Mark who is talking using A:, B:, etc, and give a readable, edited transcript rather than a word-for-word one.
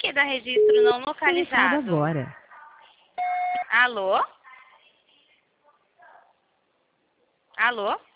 A: que dá registro não
B: Foi ligado
A: localizado?
B: agora.
A: Alô? Alô?